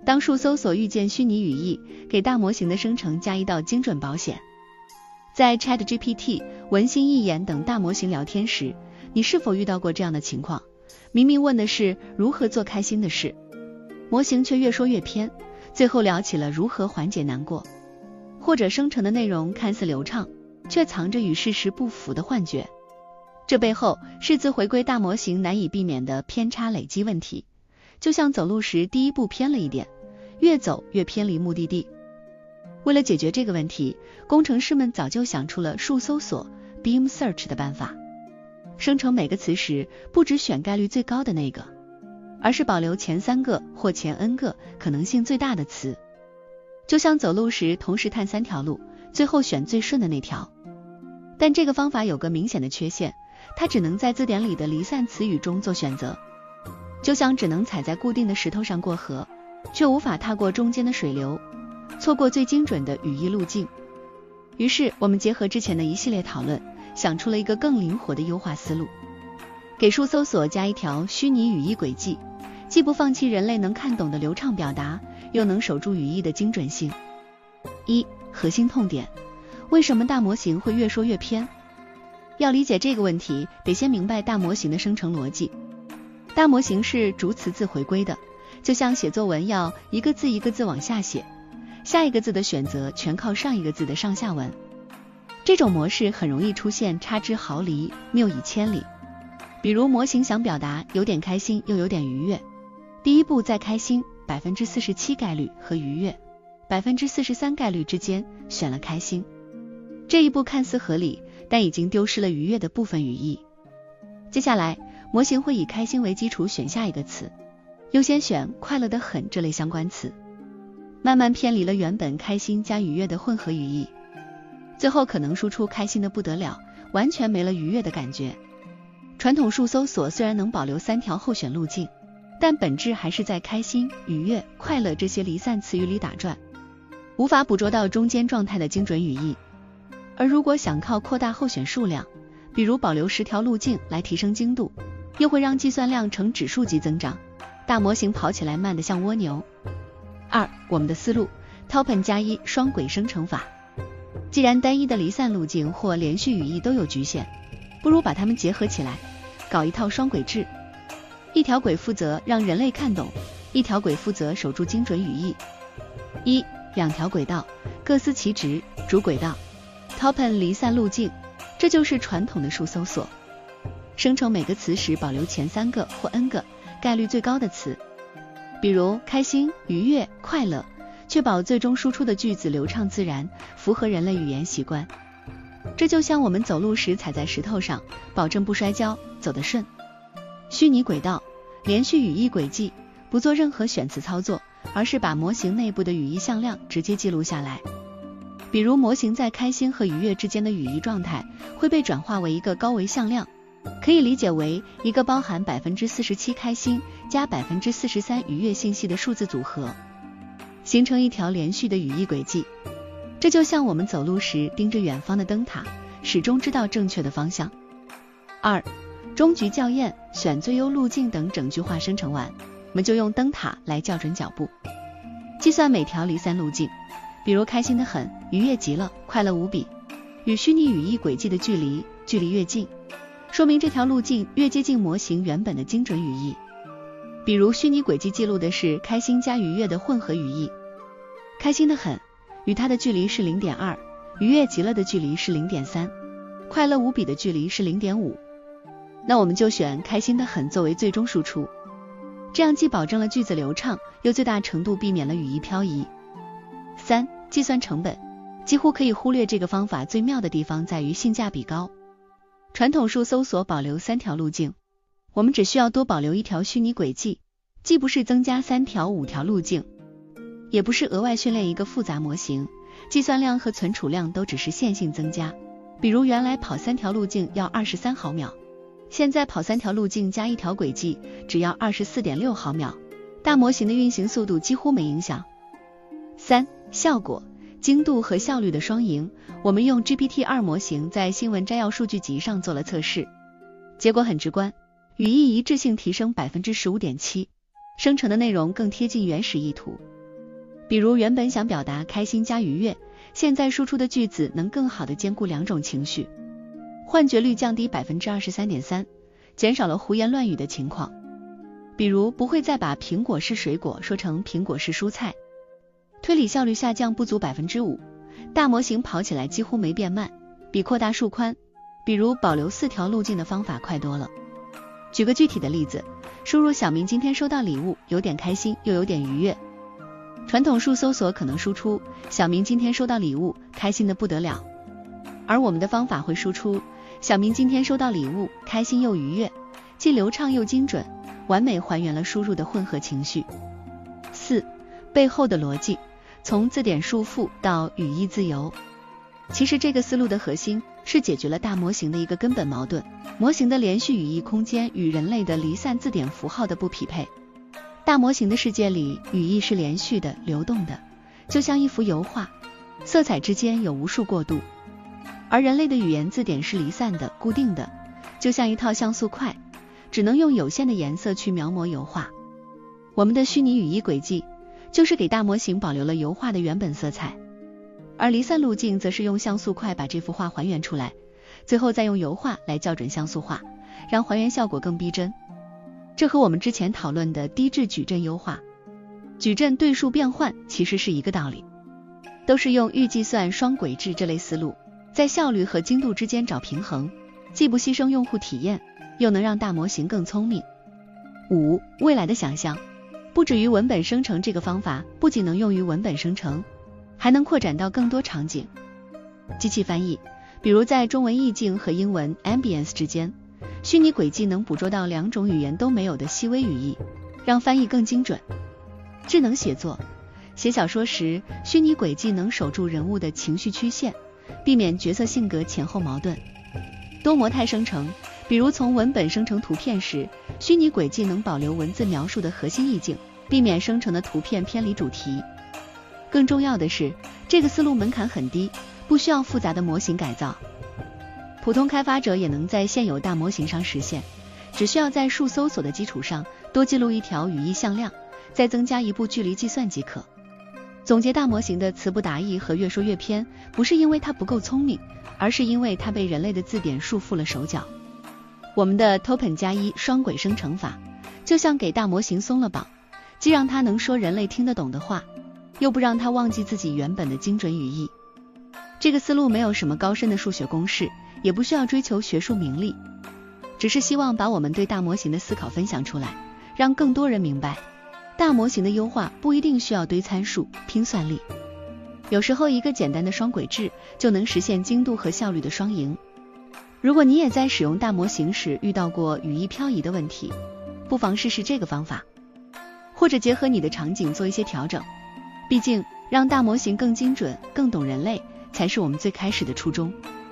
当数搜索遇见虚拟语义，给大模型的生成加一道精准保险。在 ChatGPT、文心一言等大模型聊天时，你是否遇到过这样的情况？明明问的是如何做开心的事，模型却越说越偏，最后聊起了如何缓解难过。或者生成的内容看似流畅，却藏着与事实不符的幻觉。这背后是自回归大模型难以避免的偏差累积问题，就像走路时第一步偏了一点，越走越偏离目的地。为了解决这个问题，工程师们早就想出了数搜索 Beam Search 的办法。生成每个词时，不只选概率最高的那个，而是保留前3个或前 n 个可能性最大的词。就像走路时同时探3条路，最后选最顺的那条。但这个方法有个明显的缺陷，它只能在字典里的离散词语中做选择，就像只能踩在固定的石头上过河，却无法踏过中间的水流，错过最精准的语义路径。于是我们结合之前的一系列讨论，想出了一个更灵活的优化思路，给数搜索加一条虚拟语义轨迹，既不放弃人类能看懂的流畅表达，又能守住语义的精准性。1. 核心痛点，为什么大模型会越说越偏？要理解这个问题，得先明白大模型的生成逻辑。大模型是逐词字回归的，就像写作文要一个字一个字往下写，下一个字的选择全靠上一个字的上下文。这种模式很容易出现差之毫厘，谬以千里。比如模型想表达有点开心又有点愉悦，第一步在开心 47% 概率和愉悦 43% 概率之间选了开心。这一步看似合理，但已经丢失了愉悦的部分语义。接下来模型会以开心为基础选下一个词，优先选快乐的很这类相关词，慢慢偏离了原本开心加愉悦的混合语义，最后可能输出开心的不得了，完全没了愉悦的感觉。传统数搜索虽然能保留3条候选路径，但本质还是在开心、愉悦、快乐这些离散词语里打转，无法捕捉到中间状态的精准语义。而如果想靠扩大候选数量，比如保留10条路径来提升精度，又会让计算量呈指数级增长，大模型跑起来慢得像蜗牛。2. 我们的思路 Topen 加1双轨生成法。既然单一的离散路径或连续语义都有局限，不如把它们结合起来，搞一套双轨制。一条轨负责让人类看懂，一条轨负责守住精准语义。2条轨道各司其职，主轨道 Topen 离散路径，这就是传统的数搜索。生成每个词时保留前3个或 n 个概率最高的词，比如开心、愉悦、快乐，确保最终输出的句子流畅自然，符合人类语言习惯。这就像我们走路时踩在石头上，保证不摔跤，走得顺。虚拟轨道连续语义轨迹，不做任何选词操作，而是把模型内部的语义向量直接记录下来。比如模型在开心和愉悦之间的语义状态会被转化为一个高维向量，可以理解为一个包含 47% 开心加 43% 愉悦信息的数字组合，形成一条连续的语义轨迹。这就像我们走路时盯着远方的灯塔，始终知道正确的方向。2. 终局校验，选最优路径等整句话生成完，我们就用灯塔来校准脚步，计算每条离散路径，比如开心的很、愉悦极了、快乐无比，与虚拟语义轨迹的距离越近，说明这条路径越接近模型原本的精准语义。比如虚拟轨迹记录的是开心加愉悦的混合语义，开心的很与它的距离是 0.2， 愉悦极了的距离是 0.3， 快乐无比的距离是 0.5。 那我们就选开心的很作为最终输出，这样既保证了句子流畅，又最大程度避免了语义漂移。3. 计算成本，几乎可以忽略这个方法最妙的地方在于性价比高。传统数搜索保留3条路径，我们只需要多保留1条虚拟轨迹，既不是增加3条5条路径，也不是额外训练一个复杂模型，计算量和存储量都只是线性增加。比如原来跑3条路径要23毫秒，现在跑3条路径加1条轨迹只要 24.6 毫秒，大模型的运行速度几乎没影响。3. 效果，精度和效率的双赢。我们用 GPT-2 模型在新闻摘要数据集上做了测试，结果很直观，语义一致性提升 15.7%， 生成的内容更贴近原始意图， 比如原本想表达开心加愉悦，现在输出的句子能更好地兼顾两种情绪。幻觉率降低 23.3%， 减少了胡言乱语的情况。比如不会再把苹果是水果说成苹果是蔬菜。推理效率下降不足 5%， 大模型跑起来几乎没变慢，比扩大数宽，比如保留4条路径的方法快多了。举个具体的例子，输入小明今天收到礼物，有点开心又有点愉悦。传统数搜索可能输出小明今天收到礼物，开心的不得了，而我们的方法会输出小明今天收到礼物，开心又愉悦，既流畅又精准，完美还原了输入的混合情绪。4. 背后的逻辑，从字典束缚到语义自由。其实这个思路的核心是解决了大模型的一个根本矛盾，模型的连续语义空间与人类的离散字典符号的不匹配。大模型的世界里，语义是连续的、流动的，就像一幅油画，色彩之间有无数过渡。而人类的语言字典是离散的、固定的，就像一套像素块，只能用有限的颜色去描摹油画。我们的虚拟语义轨迹就是给大模型保留了油画的原本色彩，而离散路径则是用像素块把这幅画还原出来，最后再用油画来校准像素画，让还原效果更逼真。这和我们之前讨论的低质矩阵优化、矩阵对数变换其实是一个道理，都是用预计算双轨制这类思路，在效率和精度之间找平衡，既不牺牲用户体验，又能让大模型更聪明。5. 未来的想象，不止于文本生成这个方法不仅能用于文本生成，还能扩展到更多场景。机器翻译，比如在中文意境和英文 ambience 之间，虚拟轨迹能捕捉到两种语言都没有的细微语义，让翻译更精准。智能写作，写小说时，虚拟轨迹能守住人物的情绪曲线，避免角色性格前后矛盾。多模态生成，比如从文本生成图片时，虚拟轨迹能保留文字描述的核心意境，避免生成的图片偏离主题。更重要的是，这个思路门槛很低，不需要复杂的模型改造，普通开发者也能在现有大模型上实现，只需要在数搜索的基础上多记录一条语义向量，再增加一步距离计算即可。总结大模型的词不达意和越说越偏，不是因为它不够聪明，而是因为它被人类的字典束缚了手脚。我们的 Topen+1 双轨生成法，就像给大模型松了绑，既让它能说人类听得懂的话，又不让它忘记自己原本的精准语义。这个思路没有什么高深的数学公式，也不需要追求学术名利，只是希望把我们对大模型的思考分享出来，让更多人明白，大模型的优化不一定需要堆参数、拼算力，有时候一个简单的双轨制就能实现精度和效率的双赢。如果你也在使用大模型时遇到过语义漂移的问题，不妨试试这个方法，或者结合你的场景做一些调整。毕竟，让大模型更精准、更懂人类，才是我们最开始的初衷。